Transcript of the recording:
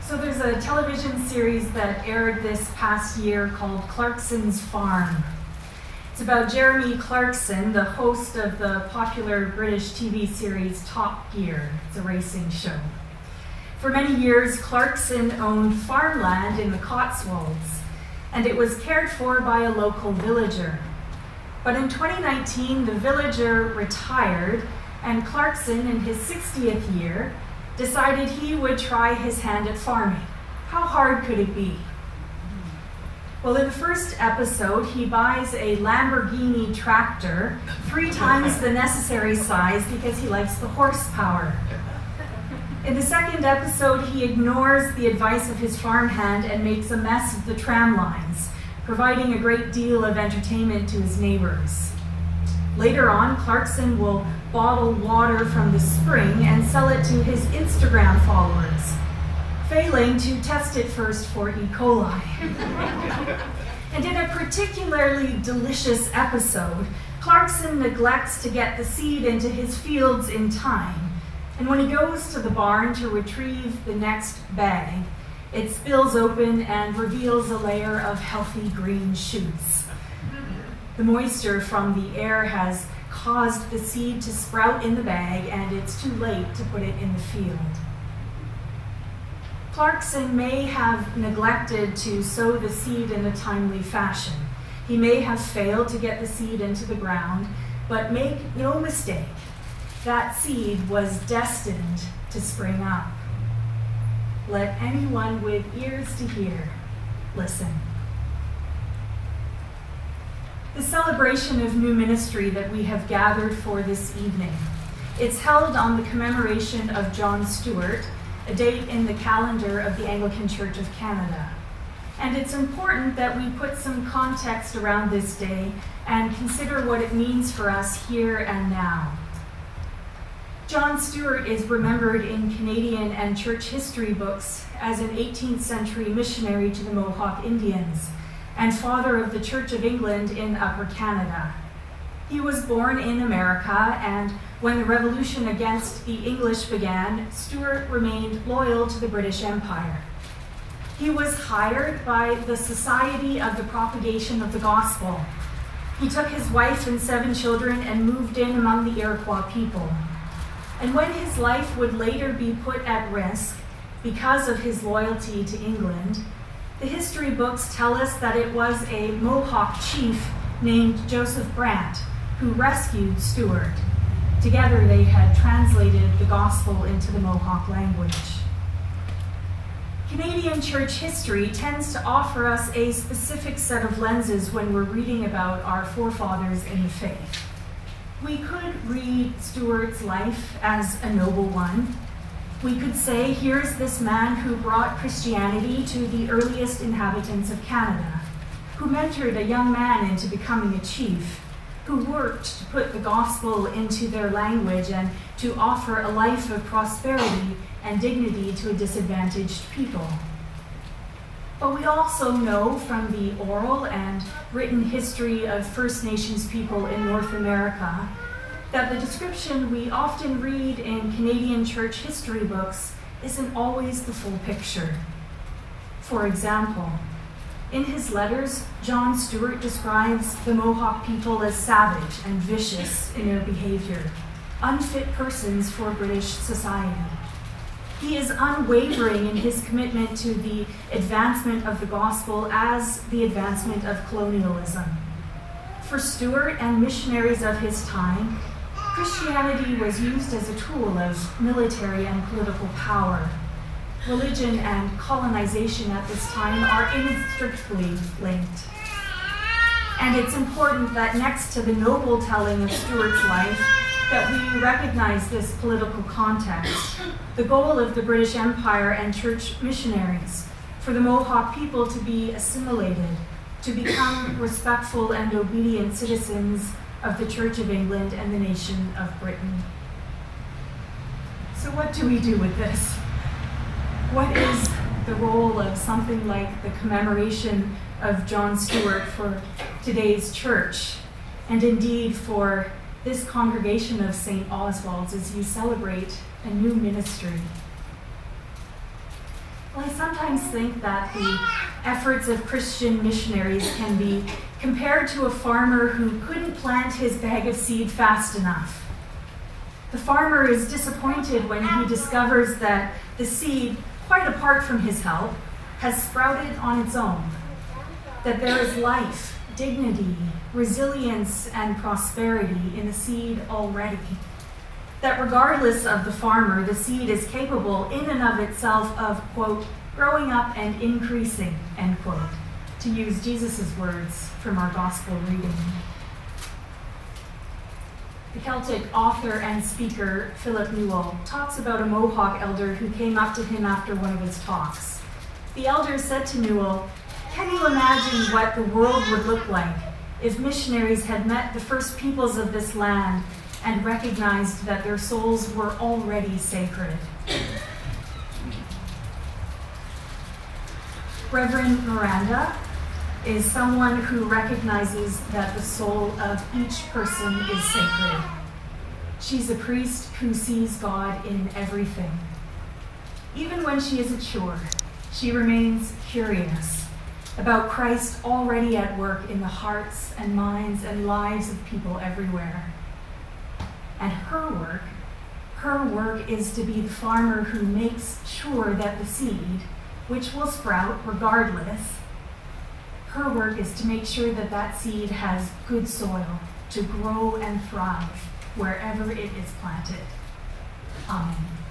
So there's a television series that aired this past year called Clarkson's Farm. It's about Jeremy Clarkson, the host of the popular British TV series Top Gear. It's a racing show. For many years, Clarkson owned farmland in the Cotswolds, and it was cared for by a local villager. But in 2019, the villager retired, and Clarkson, in his 60th year, decided he would try his hand at farming. How hard could it be? Well, in the first episode, he buys a Lamborghini tractor 3 times the necessary size because he likes the horsepower. In the second episode, he ignores the advice of his farmhand and makes a mess of the tram lines, providing a great deal of entertainment to his neighbors. Later on, Clarkson will bottle water from the spring and sell it to his Instagram followers, failing to test it first for E. coli. And in a particularly delicious episode, Clarkson neglects to get the seed into his fields in time, and when he goes to the barn to retrieve the next bag, it spills open and reveals a layer of healthy green shoots. The moisture from the air has caused the seed to sprout in the bag, and it's too late to put it in the field. Clarkson may have neglected to sow the seed in a timely fashion. He may have failed to get the seed into the ground, but make no mistake, that seed was destined to spring up. Let anyone with ears to hear listen. The celebration of new ministry that we have gathered for this evening, it's held on the commemoration of John Stewart, a date in the calendar of the Anglican Church of Canada. And it's important that we put some context around this day and consider what it means for us here and now. John Stewart is remembered in Canadian and church history books as an 18th century missionary to the Mohawk Indians and father of the Church of England in Upper Canada. He was born in America, and when the revolution against the English began, Stewart remained loyal to the British Empire. He was hired by the Society of the Propagation of the Gospel. He took his wife and 7 children and moved in among the Iroquois people. And when his life would later be put at risk because of his loyalty to England, the history books tell us that it was a Mohawk chief named Joseph Brant who rescued Stewart. Together they had translated the gospel into the Mohawk language. Canadian church history tends to offer us a specific set of lenses when we're reading about our forefathers in the faith. We could read Stewart's life as a noble one. We could say, here's this man who brought Christianity to the earliest inhabitants of Canada, who mentored a young man into becoming a chief, who worked to put the gospel into their language and to offer a life of prosperity and dignity to a disadvantaged people. But we also know from the oral and written history of First Nations people in North America that the description we often read in Canadian church history books isn't always the full picture. For example, in his letters, John Stewart describes the Mohawk people as savage and vicious in their behavior, unfit persons for British society. He is unwavering in his commitment to the advancement of the gospel as the advancement of colonialism. For Stewart and missionaries of his time, Christianity was used as a tool of military and political power. Religion and colonization at this time are inextricably linked. And it's important that next to the noble telling of Stewart's life, that we recognize this political context. The goal of the British Empire and church missionaries for the Mohawk people to be assimilated, to become respectful and obedient citizens of the Church of England and the nation of Britain. So what do we do with this? What is the role of something like the commemoration of John Stewart for today's church, and indeed for this congregation of St. Oswald's as you celebrate a new ministry? Well, I sometimes think that the efforts of Christian missionaries can be compared to a farmer who couldn't plant his bag of seed fast enough. The farmer is disappointed when he discovers that the seed, quite apart from his help, has sprouted on its own, that there is life, dignity, resilience, and prosperity in the seed already. That regardless of the farmer, the seed is capable in and of itself of, quote, growing up and increasing, end quote, to use Jesus' words from our gospel reading. The Celtic author and speaker Philip Newell talks about a Mohawk elder who came up to him after one of his talks. The elder said to Newell, "Can you imagine what the world would look like if missionaries had met the first peoples of this land and recognized that their souls were already sacred?" Reverend Miranda is someone who recognizes that the soul of each person is sacred. She's a priest who sees God in everything. Even when she isn't sure, she remains curious about Christ already at work in the hearts and minds and lives of people everywhere. And her work is to be the farmer who makes sure that the seed, which will sprout regardless, her work is to make sure that that seed has good soil to grow and thrive wherever it is planted. Amen.